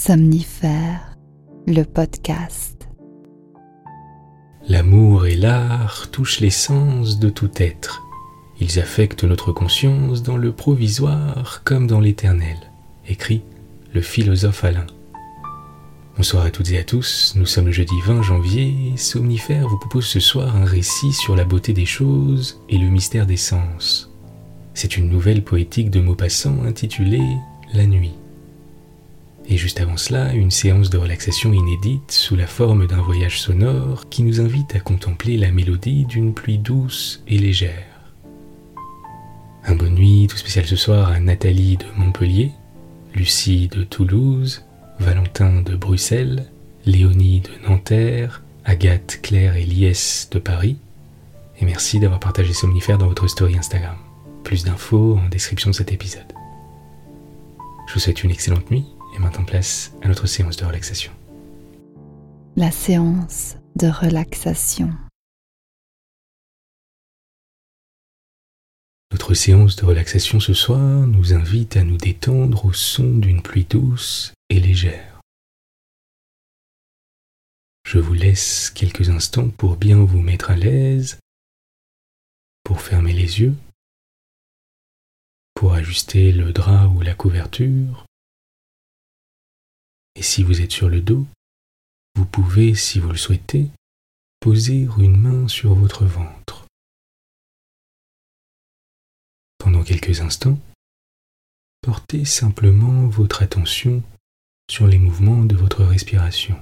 Somnifère, le podcast. L'amour et l'art touchent l'essence de tout être. Ils affectent notre conscience dans le provisoire comme dans l'éternel, écrit le philosophe Alain. Bonsoir à toutes et à tous, nous sommes le jeudi 20 janvier. Somnifère vous propose ce soir un récit sur la beauté des choses et le mystère des sens. C'est une nouvelle poétique de Maupassant intitulée « La nuit ». Et juste avant cela, une séance de relaxation inédite sous la forme d'un voyage sonore qui nous invite à contempler la mélodie d'une pluie douce et légère. Un bonne nuit tout spécial ce soir à Nathalie de Montpellier, Lucie de Toulouse, Valentin de Bruxelles, Léonie de Nanterre, Agathe, Claire et Liès de Paris. Et merci d'avoir partagé Somnifère dans votre story Instagram. Plus d'infos en description de cet épisode. Je vous souhaite une excellente nuit. Et maintenant place à notre séance de relaxation. La séance de relaxation. Notre séance de relaxation ce soir nous invite à nous détendre au son d'une pluie douce et légère. Je vous laisse quelques instants pour bien vous mettre à l'aise, pour fermer les yeux, pour ajuster le drap ou la couverture. Et si vous êtes sur le dos, vous pouvez, si vous le souhaitez, poser une main sur votre ventre. Pendant quelques instants, portez simplement votre attention sur les mouvements de votre respiration.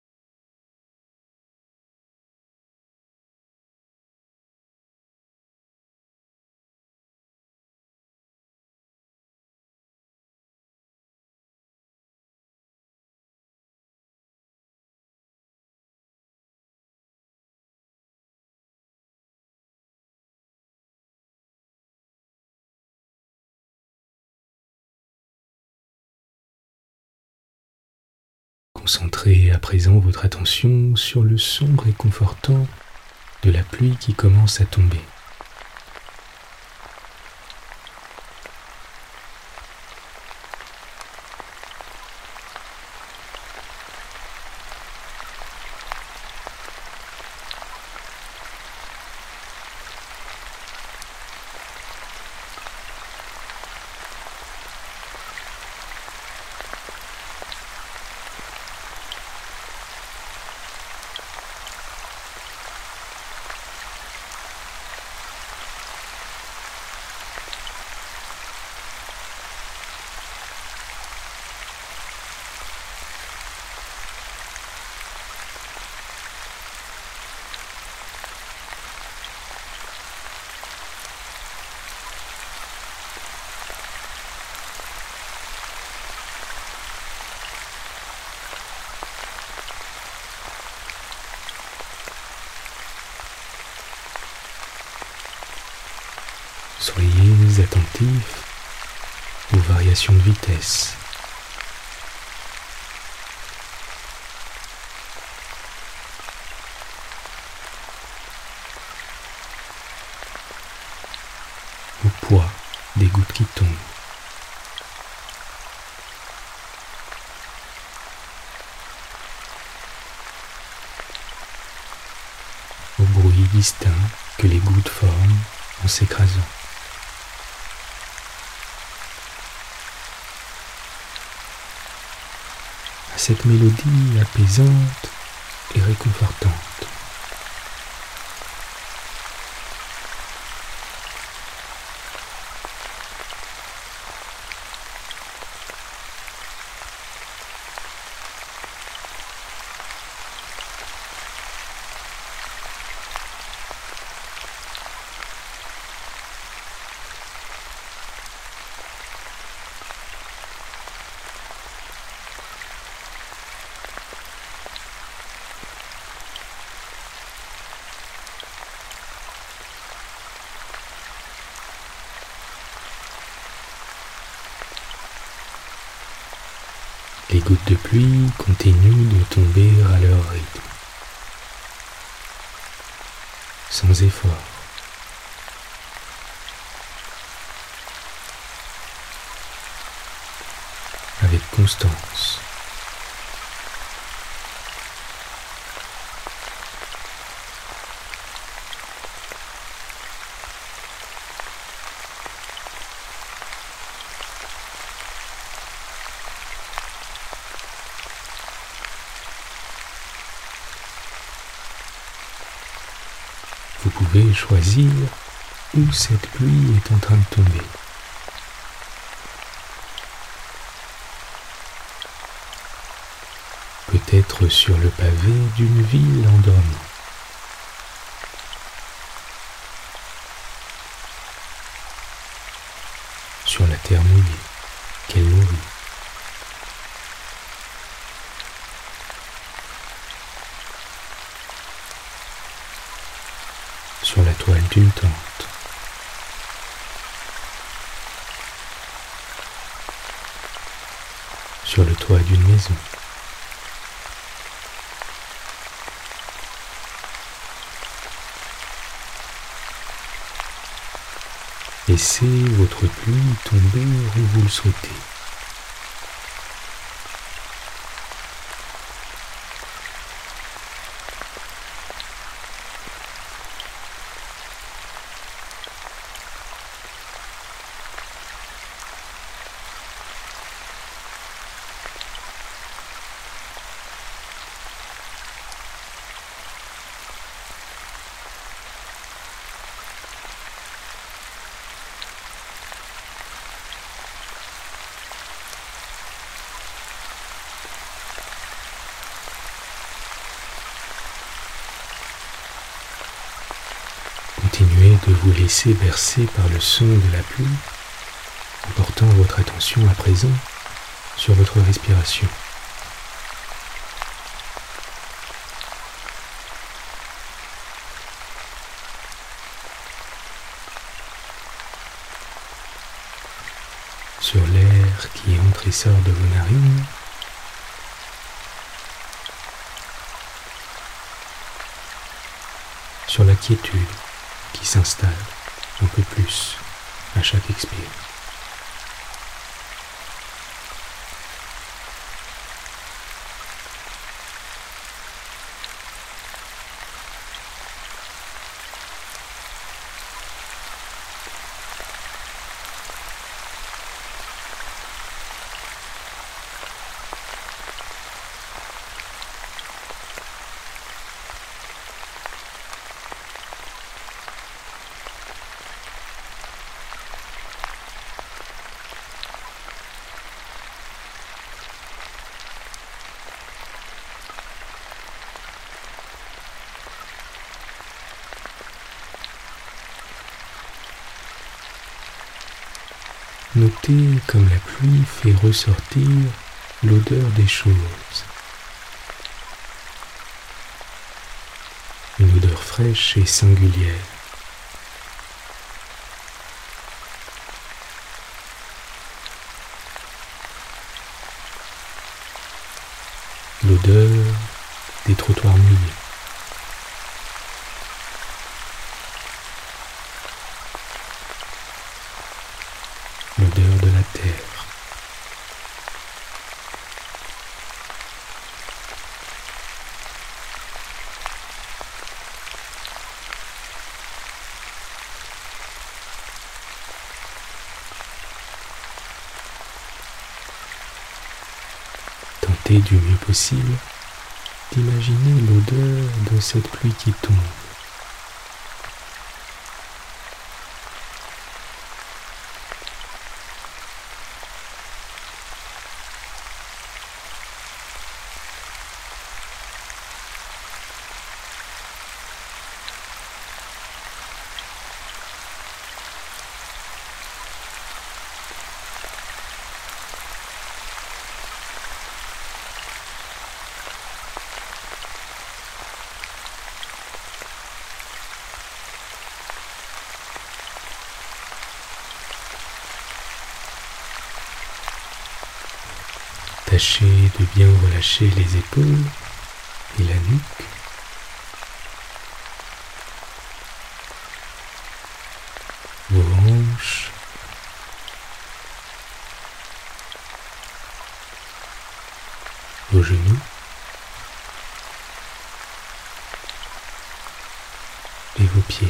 Concentrez à présent votre attention sur le son réconfortant de la pluie qui commence à tomber. Soyez attentifs aux variations de vitesse. Au poids des gouttes qui tombent. Au bruit distinct que les gouttes forment en s'écrasant. À cette mélodie apaisante et réconfortante. Les gouttes de pluie continuent de tomber à leur rythme, sans effort. avec constance. Vous pouvez choisir où cette pluie est en train de tomber. Peut-être sur le pavé d'une ville endormie. Sur la terre mouillée qu'elle nourrit. Sur la toile d'une tente. Sur le toit d'une maison. Laissez votre pluie tomber où vous le souhaitez. Continuez de vous laisser bercer par le son de la pluie en portant votre attention à présent sur votre respiration. Sur l'air qui entre et sort de vos narines. Sur la quiétude qui s'installe un peu plus à chaque expire. Notez comme la pluie fait ressortir l'odeur des choses. Une odeur fraîche et singulière. L'odeur des trottoirs mouillés. L'odeur de la terre. Tentez du mieux possible d'imaginer l'odeur de cette pluie qui tombe. Tâchez de bien relâcher les épaules et la nuque. Vos hanches. Vos genoux. Et vos pieds.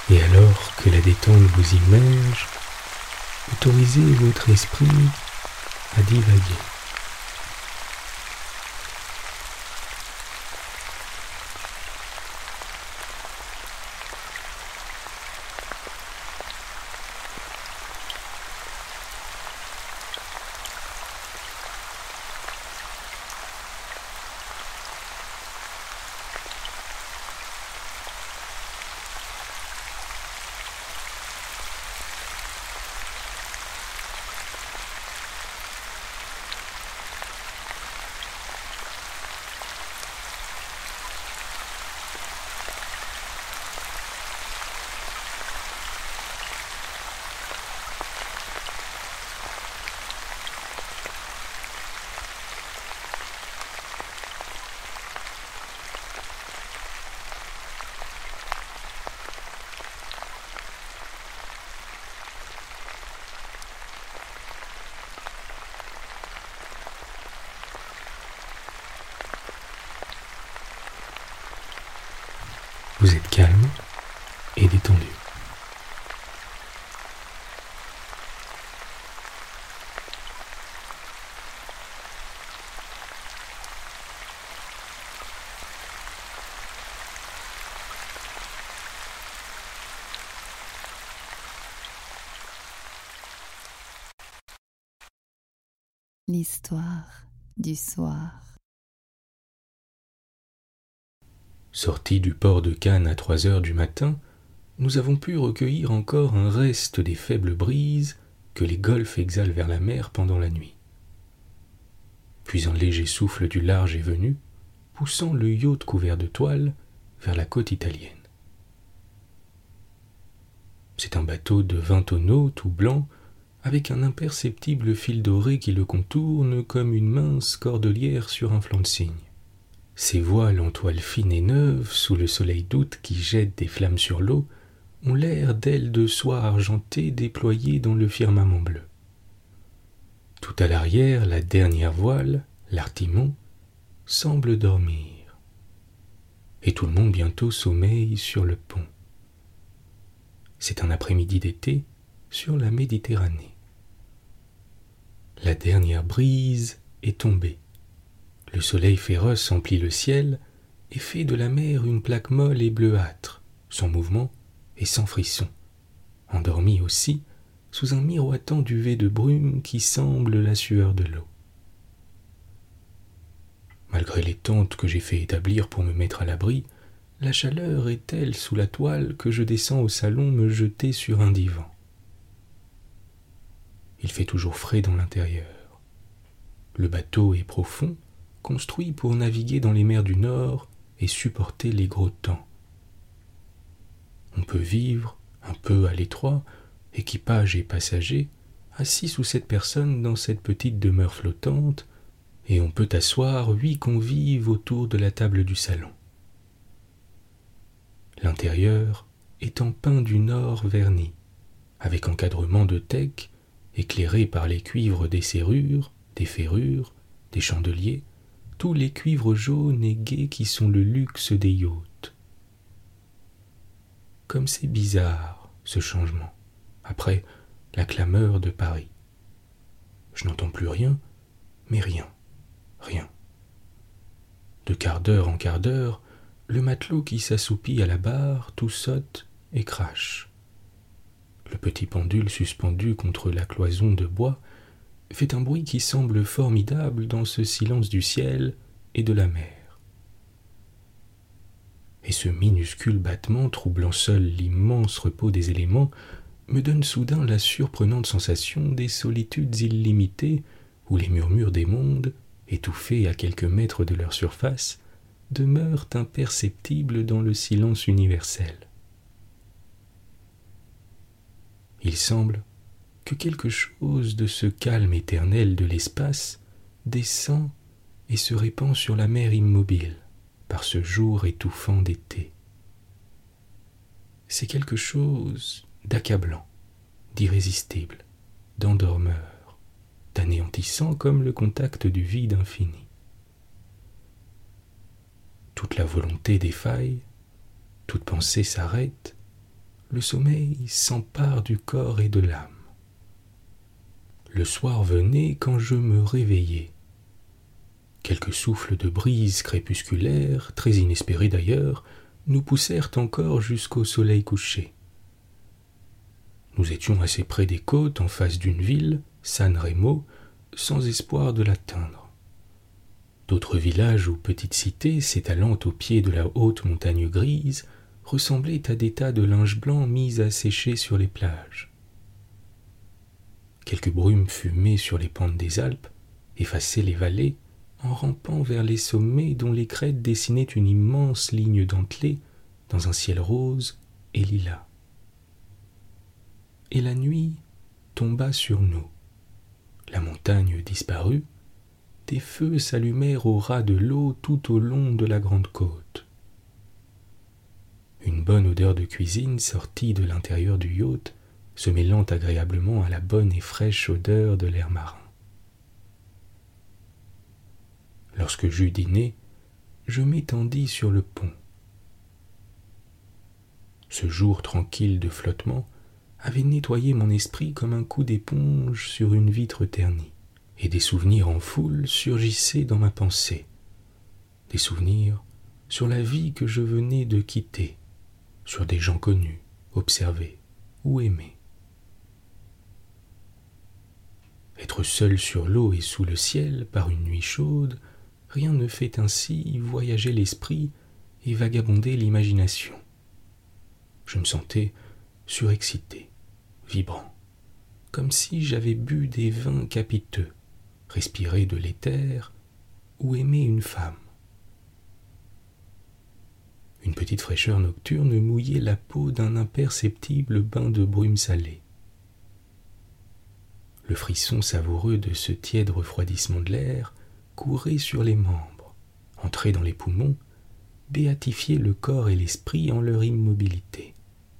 Et alors que la détente vous immerge, autorisez votre esprit à divaguer. Vous êtes calme et détendu. L'histoire du soir. Sortis du port de Cannes à 3 heures du matin, nous avons pu recueillir encore un reste des faibles brises que les golfes exhalent vers la mer pendant la nuit. Puis un léger souffle du large est venu, poussant le yacht couvert de toile vers la côte italienne. C'est un bateau de 20 tonneaux tout blanc, avec un imperceptible fil doré qui le contourne comme une mince cordelière sur un flanc de cygne. Ses voiles en toile fine et neuve, sous le soleil d'août qui jette des flammes sur l'eau, ont l'air d'ailes de soie argentées déployées dans le firmament bleu. Tout à l'arrière, la dernière voile, l'artimon, semble dormir. Et tout le monde bientôt sommeille sur le pont. C'est un après-midi d'été sur la Méditerranée. La dernière brise est tombée. Le soleil féroce emplit le ciel et fait de la mer une plaque molle et bleuâtre, sans mouvement et sans frisson, endormie aussi sous un miroitant duvet de brume qui semble la sueur de l'eau. Malgré les tentes que j'ai fait établir pour me mettre à l'abri, la chaleur est telle sous la toile que je descends au salon me jeter sur un divan. Il fait toujours frais dans l'intérieur. Le bateau est profond, construit pour naviguer dans les mers du Nord et supporter les gros temps. On peut vivre, un peu à l'étroit, équipage et passagers, à 6 ou 7 personnes dans cette petite demeure flottante, et on peut asseoir 8 convives autour de la table du salon. L'intérieur est en pin du Nord verni, avec encadrement de teck, éclairé par les cuivres des serrures, des ferrures, des chandeliers, tous les cuivres jaunes et gais qui sont le luxe des yachts. Comme c'est bizarre, ce changement, après la clameur de Paris. Je n'entends plus rien, mais rien. De quart d'heure en quart d'heure, le matelot qui s'assoupit à la barre tout saute et crache. Le petit pendule suspendu contre la cloison de bois fait un bruit qui semble formidable dans ce silence du ciel et de la mer. Et ce minuscule battement, troublant seul l'immense repos des éléments, me donne soudain la surprenante sensation des solitudes illimitées où les murmures des mondes, étouffés à quelques mètres de leur surface, demeurent imperceptibles dans le silence universel. Il semble que quelque chose de ce calme éternel de l'espace descend et se répand sur la mer immobile par ce jour étouffant d'été. C'est quelque chose d'accablant, d'irrésistible, d'endormeur, d'anéantissant comme le contact du vide infini. Toute la volonté défaille, toute pensée s'arrête, le sommeil s'empare du corps et de l'âme. Le soir venait quand je me réveillais. Quelques souffles de brise crépusculaire, très inespérés d'ailleurs, nous poussèrent encore jusqu'au soleil couché. Nous étions assez près des côtes, en face d'une ville, San Remo, sans espoir de l'atteindre. D'autres villages ou petites cités, s'étalant au pied de la haute montagne grise, ressemblaient à des tas de linge blanc mis à sécher sur les plages. Quelques brumes fumées sur les pentes des Alpes effaçaient les vallées en rampant vers les sommets dont les crêtes dessinaient une immense ligne dentelée dans un ciel rose et lilas. Et la nuit tomba sur nous. La montagne disparut, des feux s'allumèrent au ras de l'eau tout au long de la grande côte. Une bonne odeur de cuisine sortit de l'intérieur du yacht, se mêlant agréablement à la bonne et fraîche odeur de l'air marin. Lorsque j'eus dîné, je m'étendis sur le pont. Ce jour tranquille de flottement avait nettoyé mon esprit comme un coup d'éponge sur une vitre ternie, et des souvenirs en foule surgissaient dans ma pensée, des souvenirs sur la vie que je venais de quitter, sur des gens connus, observés ou aimés. Être seul sur l'eau et sous le ciel par une nuit chaude, rien ne fait ainsi voyager l'esprit et vagabonder l'imagination. Je me sentais surexcité, vibrant, comme si j'avais bu des vins capiteux, respiré de l'éther ou aimé une femme. Une petite fraîcheur nocturne mouillait la peau d'un imperceptible bain de brume salée. Le frisson savoureux de ce tiède refroidissement de l'air courait sur les membres, entrait dans les poumons, béatifiait le corps et l'esprit en leur immobilité.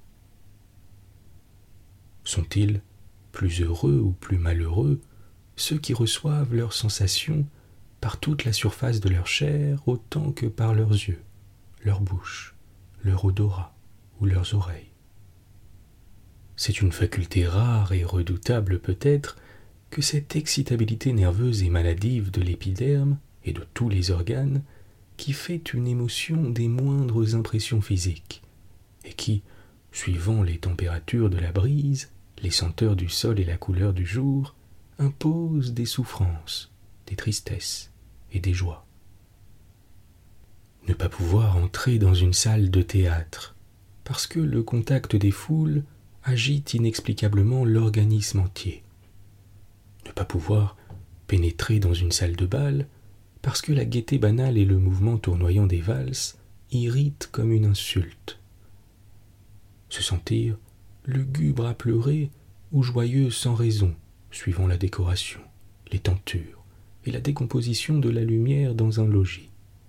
Sont-ils plus heureux ou plus malheureux ceux qui reçoivent leurs sensations par toute la surface de leur chair autant que par leurs yeux, leur bouche, leur odorat ou leurs oreilles? C'est une faculté rare et redoutable peut-être que cette excitabilité nerveuse et maladive de l'épiderme et de tous les organes qui fait une émotion des moindres impressions physiques et qui, suivant les températures de la brise, les senteurs du sol et la couleur du jour, impose des souffrances, des tristesses et des joies. Ne pas pouvoir entrer dans une salle de théâtre parce que le contact des foules agite inexplicablement l'organisme entier. Ne pas pouvoir pénétrer dans une salle de bal parce que la gaieté banale et le mouvement tournoyant des valses irritent comme une insulte. Se sentir lugubre à pleurer ou joyeux sans raison, suivant la décoration, les tentures et la décomposition de la lumière dans un logis.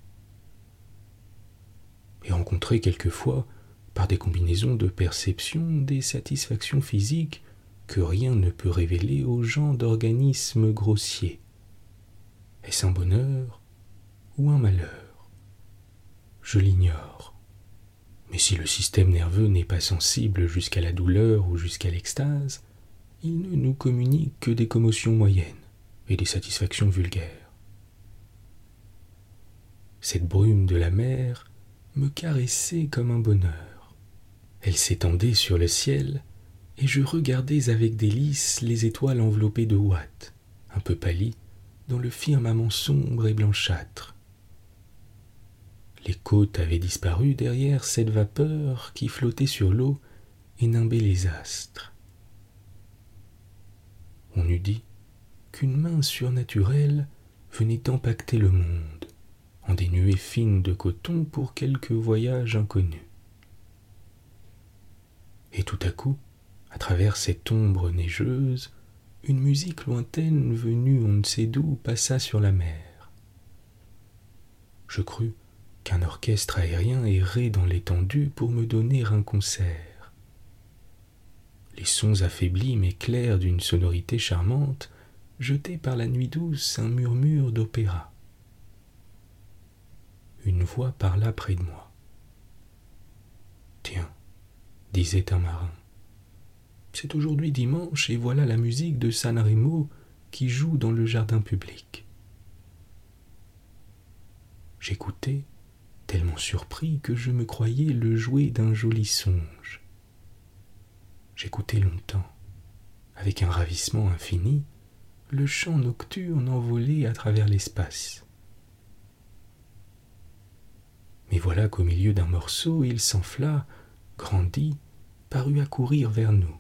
Et rencontrer quelquefois, par des combinaisons de perceptions, des satisfactions physiques que rien ne peut révéler aux gens d'organismes grossiers. Est-ce un bonheur ou un malheur? Je l'ignore. Mais si le système nerveux n'est pas sensible jusqu'à la douleur ou jusqu'à l'extase, il ne nous communique que des commotions moyennes et des satisfactions vulgaires. Cette brume de la mer me caressait comme un bonheur. Elle s'étendait sur le ciel et je regardais avec délice les étoiles enveloppées de ouate, un peu pâlies, dans le firmament sombre et blanchâtre. Les côtes avaient disparu derrière cette vapeur qui flottait sur l'eau et nimbait les astres. On eût dit qu'une main surnaturelle venait d'empacter le monde en des nuées fines de coton pour quelque voyage inconnu. Et tout à coup, à travers cette ombre neigeuse, une musique lointaine venue on ne sait d'où passa sur la mer. Je crus qu'un orchestre aérien errait dans l'étendue pour me donner un concert. Les sons affaiblis mais clairs d'une sonorité charmante jetaient par la nuit douce un murmure d'opéra. Une voix parla près de moi. « Tiens, disait un marin. C'est aujourd'hui dimanche et voilà la musique de San Remo qui joue dans le jardin public. J'écoutais, tellement surpris que je me croyais le jouet d'un joli songe. J'écoutais longtemps, avec un ravissement infini, le chant nocturne envolé à travers l'espace. Mais voilà qu'au milieu d'un morceau, il s'enfla, grandit, parut accourir vers nous.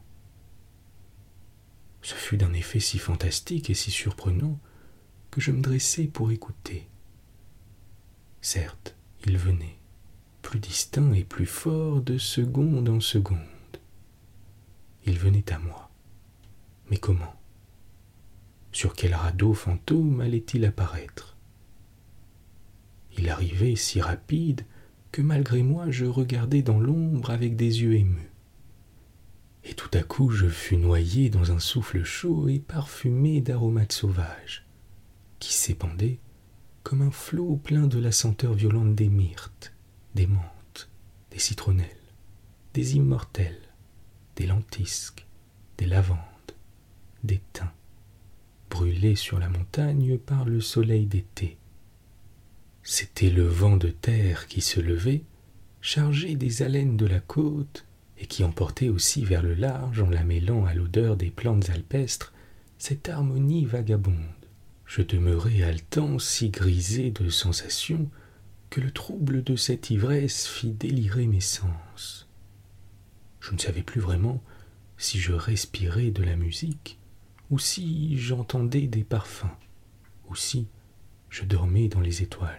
Ce fut d'un effet si fantastique et si surprenant que je me dressai pour écouter. Certes, il venait, plus distinct et plus fort de seconde en seconde. Il venait à moi. Mais comment? Sur quel radeau fantôme allait-il apparaître? Il arrivait si rapide que malgré moi je regardais dans l'ombre avec des yeux émus. Et tout à coup je fus noyé dans un souffle chaud et parfumé d'aromates sauvages, qui s'épandaient comme un flot plein de la senteur violente des myrtes, des menthes, des citronnelles, des immortelles, des lentisques, des lavandes, des thym, brûlés sur la montagne par le soleil d'été. C'était le vent de terre qui se levait, chargé des haleines de la côte, et qui emportait aussi vers le large en la mêlant à l'odeur des plantes alpestres cette harmonie vagabonde. Je demeurai haletant, si grisé de sensations, que le trouble de cette ivresse fit délirer mes sens. Je ne savais plus vraiment si je respirais de la musique, ou si j'entendais des parfums, ou si je dormais dans les étoiles.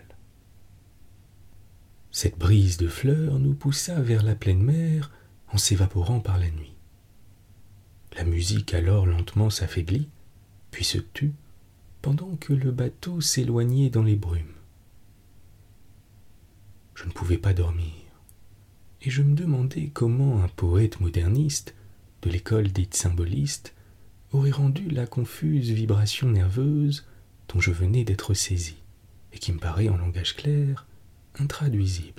Cette brise de fleurs nous poussa vers la pleine mer en s'évaporant par la nuit. La musique alors lentement s'affaiblit, puis se tut, pendant que le bateau s'éloignait dans les brumes. Je ne pouvais pas dormir, et je me demandais comment un poète moderniste, de l'école dite symboliste, aurait rendu la confuse vibration nerveuse dont je venais d'être saisi, et qui me paraît en langage clair, intraduisible.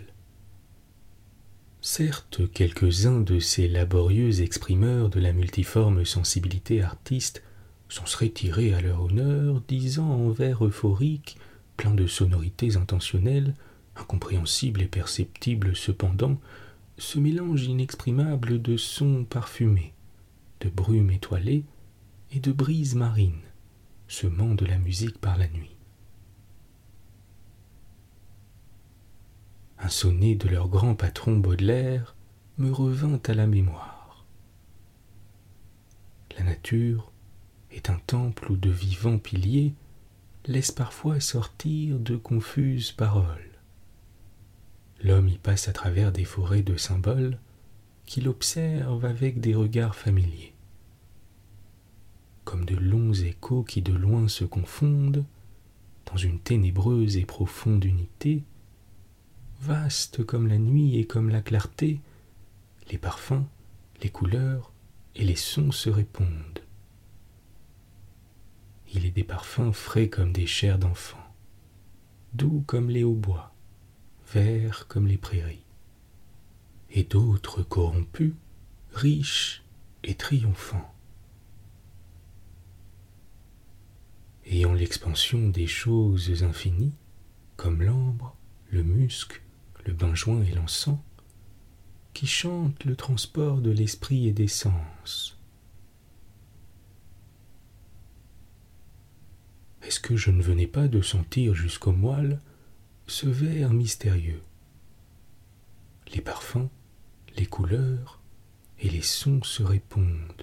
Certes, quelques-uns de ces laborieux exprimeurs de la multiforme sensibilité artiste s'en seraient tirés à leur honneur, disant en vers euphoriques, pleins de sonorités intentionnelles, incompréhensibles et perceptibles cependant, ce mélange inexprimable de sons parfumés, de brumes étoilées et de brises marines, semant de la musique par la nuit. Un sonnet de leur grand patron Baudelaire me revint à la mémoire. La nature est un temple où de vivants piliers laissent parfois sortir de confuses paroles. L'homme y passe à travers des forêts de symboles qu'il observe avec des regards familiers. Comme de longs échos qui de loin se confondent dans une ténébreuse et profonde unité, vaste comme la nuit et comme la clarté, les parfums, les couleurs et les sons se répondent. Il est des parfums frais comme des chairs d'enfants, doux comme les hautbois, verts comme les prairies, et d'autres corrompus, riches et triomphants. Ayant l'expansion des choses infinies, comme l'ambre, le musc, le benjoin et l'encens, qui chantent le transport de l'esprit et des sens. Est-ce que je ne venais pas de sentir jusqu'au moelle ce verre mystérieux? Les parfums, les couleurs et les sons se répondent.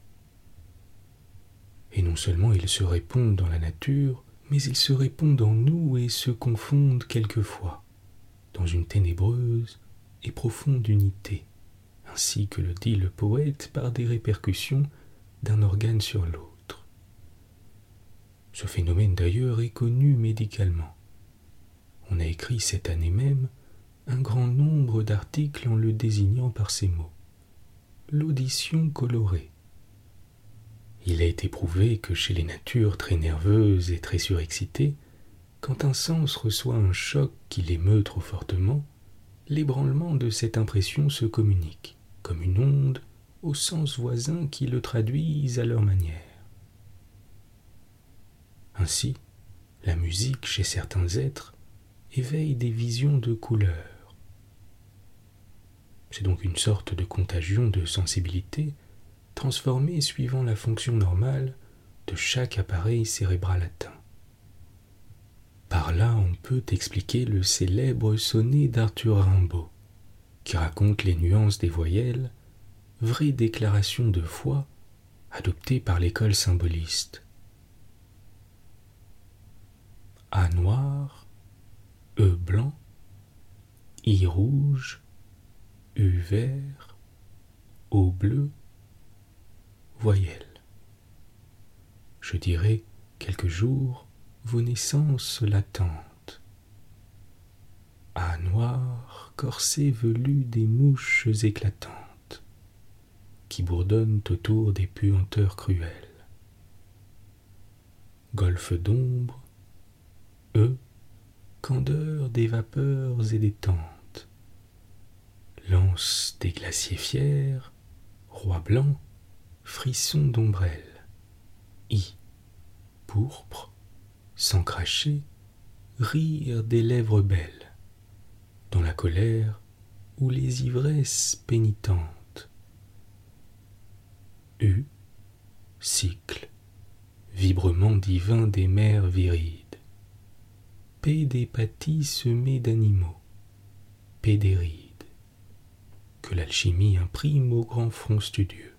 Et non seulement ils se répondent dans la nature, mais ils se répondent en nous et se confondent quelquefois dans une ténébreuse et profonde unité, ainsi que le dit le poète par des répercussions d'un organe sur l'autre. Ce phénomène d'ailleurs est connu médicalement. On a écrit cette année même un grand nombre d'articles en le désignant par ces mots. L'audition colorée. Il a été prouvé que chez les natures très nerveuses et très surexcitées, quand un sens reçoit un choc qui l'émeut trop fortement, l'ébranlement de cette impression se communique, comme une onde, aux sens voisins qui le traduisent à leur manière. Ainsi, la musique, chez certains êtres, éveille des visions de couleurs. C'est donc une sorte de contagion de sensibilité transformée suivant la fonction normale de chaque appareil cérébral atteint. Par là, on peut expliquer le célèbre sonnet d'Arthur Rimbaud, qui raconte les nuances des voyelles, vraie déclaration de foi adoptée par l'école symboliste. A noir, E blanc, I rouge, U vert, O bleu, voyelle. Je dirais quelques jours vos naissances latentes. A noir, corset velu des mouches éclatantes, qui bourdonnent autour des puanteurs cruelles. Golfe d'ombre, candeur des vapeurs et des tentes. Lance des glaciers fiers, roi blanc, frisson d'ombrelle. I, pourpre, sans cracher, rire des lèvres belles, dans la colère ou les ivresses pénitentes. U, cycle, vibrement divin des mers virides. P des pâtis semés d'animaux, P des rides, que l'alchimie imprime au grand front studieux.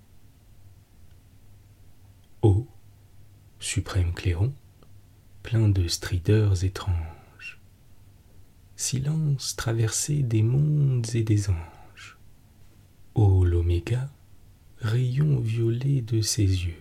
O, suprême clairon, plein de strideurs étranges. Silence traversé des mondes et des anges. O l'oméga, rayon violet de ses yeux.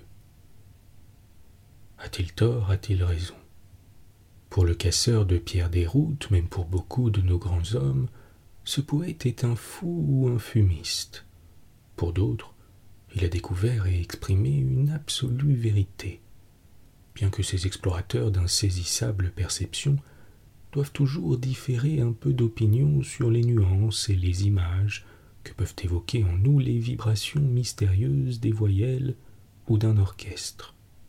A-t-il tort, a-t-il raison? Pour le casseur de pierre des routes, même pour beaucoup de nos grands hommes, ce poète est un fou ou un fumiste. Pour d'autres, il a découvert et exprimé une absolue vérité, bien que ces explorateurs d'insaisissable perception doivent toujours différer un peu d'opinion sur les nuances et les images que peuvent évoquer en nous les vibrations mystérieuses des voyelles ou d'un orchestre.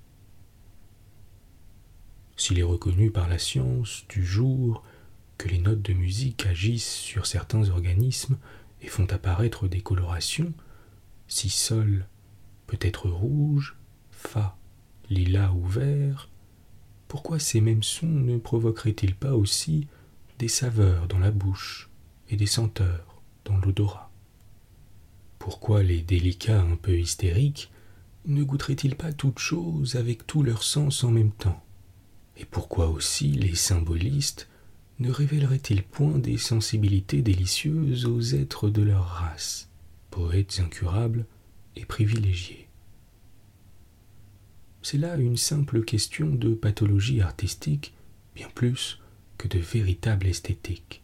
S'il est reconnu par la science du jour que les notes de musique agissent sur certains organismes et font apparaître des colorations, si sol peut être rouge, fa, lilas ou vert, pourquoi ces mêmes sons ne provoqueraient-ils pas aussi des saveurs dans la bouche et des senteurs dans l'odorat? Pourquoi les délicats un peu hystériques ne goûteraient-ils pas toutes choses avec tous leurs sens en même temps? Et pourquoi aussi les symbolistes ne révéleraient-ils point des sensibilités délicieuses aux êtres de leur race, poètes incurables et privilégiés? C'est là une simple question de pathologie artistique, bien plus que de véritable esthétique.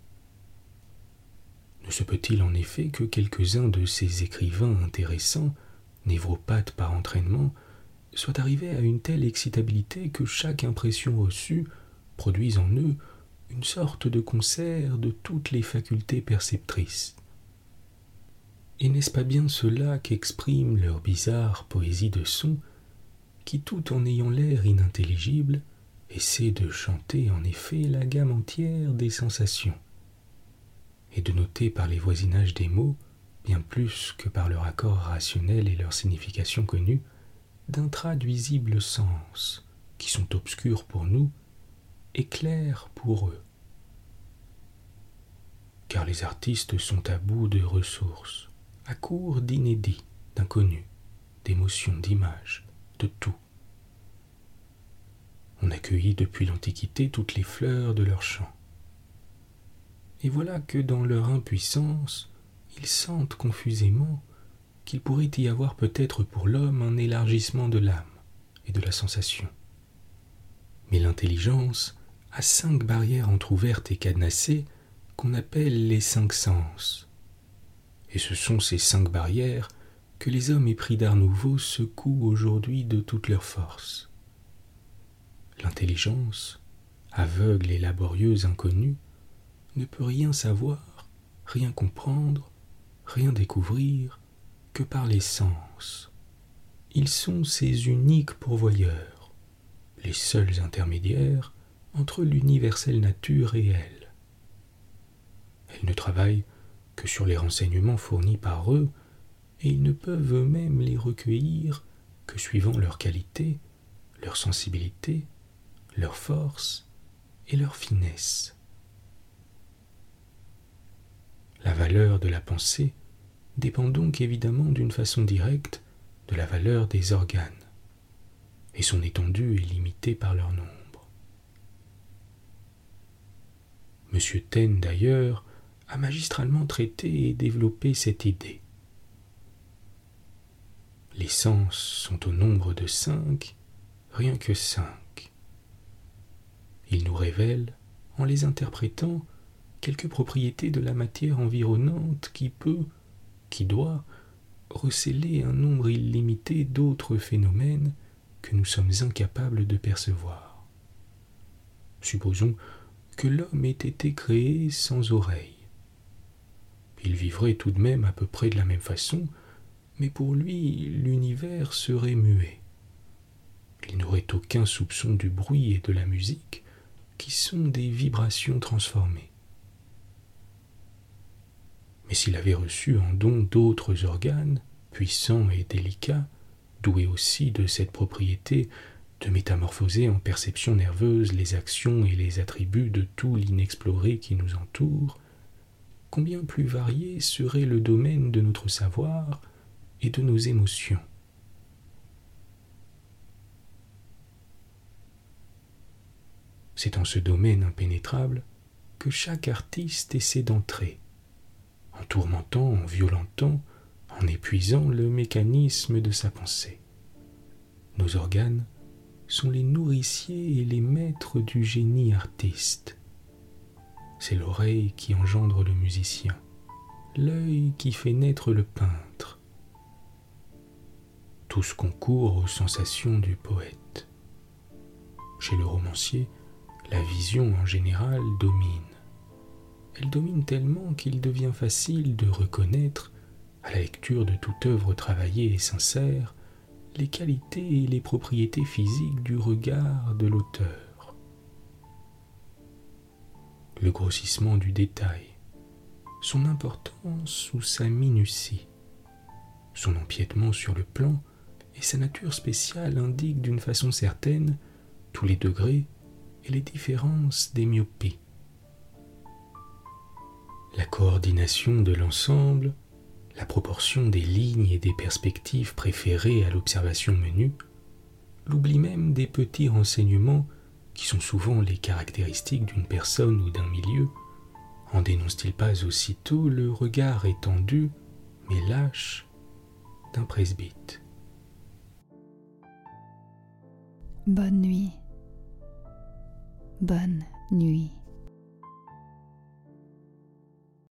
Ne se peut-il en effet que quelques-uns de ces écrivains intéressants, névropathes par entraînement, soient arrivés à une telle excitabilité que chaque impression reçue produise en eux une sorte de concert de toutes les facultés perceptrices. Et n'est-ce pas bien cela qu'exprime leur bizarre poésie de son, qui, tout en ayant l'air inintelligible, essaie de chanter en effet la gamme entière des sensations, et de noter par les voisinages des mots, bien plus que par leur accord rationnel et leur signification connue, d'intraduisibles sens, qui sont obscurs pour nous et clairs pour eux. Car les artistes sont à bout de ressources, à court d'inédits, d'inconnus, d'émotions, d'images, de tout. On a cueilli depuis l'Antiquité toutes les fleurs de leur champ. Et voilà que dans leur impuissance, ils sentent confusément qu'il pourrait y avoir peut-être pour l'homme un élargissement de l'âme et de la sensation. Mais l'intelligence a 5 barrières entr'ouvertes et cadenassées qu'on appelle les 5 sens. Et ce sont ces 5 barrières que les hommes épris d'art nouveau secouent aujourd'hui de toute leur force. L'intelligence, aveugle et laborieuse inconnue, ne peut rien savoir, rien comprendre, rien découvrir que par les sens. Ils sont ses uniques pourvoyeurs, les seuls intermédiaires entre l'universelle nature et elle. Elles ne travaillent que sur les renseignements fournis par eux, et ils ne peuvent eux-mêmes les recueillir que suivant leur qualité, leur sensibilité, leur force et leur finesse. La valeur de la pensée dépend donc évidemment d'une façon directe de la valeur des organes, et son étendue est limitée par leur nombre. M. Taine, d'ailleurs, a magistralement traité et développé cette idée. Les sens sont au nombre de 5, rien que 5. Ils nous révèlent, en les interprétant, quelques propriétés de la matière environnante qui doit, recéler un nombre illimité d'autres phénomènes que nous sommes incapables de percevoir. Supposons que l'homme ait été créé sans oreille. Il vivrait tout de même à peu près de la même façon, mais pour lui, l'univers serait muet. Il n'aurait aucun soupçon du bruit et de la musique, qui sont des vibrations transformées. Mais s'il avait reçu en don d'autres organes, puissants et délicats, doués aussi de cette propriété de métamorphoser en perception nerveuse les actions et les attributs de tout l'inexploré qui nous entoure, combien plus varié serait le domaine de notre savoir et de nos émotions. C'est en ce domaine impénétrable que chaque artiste essaie d'entrer, en tourmentant, en violentant, en épuisant le mécanisme de sa pensée. Nos organes sont les nourriciers et les maîtres du génie artiste. C'est l'oreille qui engendre le musicien, l'œil qui fait naître le peintre. Tous concourent aux sensations du poète. Chez le romancier, la vision en général domine. Elle domine tellement qu'il devient facile de reconnaître, à la lecture de toute œuvre travaillée et sincère, les qualités et les propriétés physiques du regard de l'auteur. Le grossissement du détail, son importance ou sa minutie, son empiètement sur le plan et sa nature spéciale indiquent d'une façon certaine tous les degrés et les différences des myopies. La coordination de l'ensemble, la proportion des lignes et des perspectives préférées à l'observation menue, l'oubli même des petits renseignements qui sont souvent les caractéristiques d'une personne ou d'un milieu, en dénonce-t-il pas aussitôt le regard étendu, mais lâche, d'un presbyte. Bonne nuit. Bonne nuit.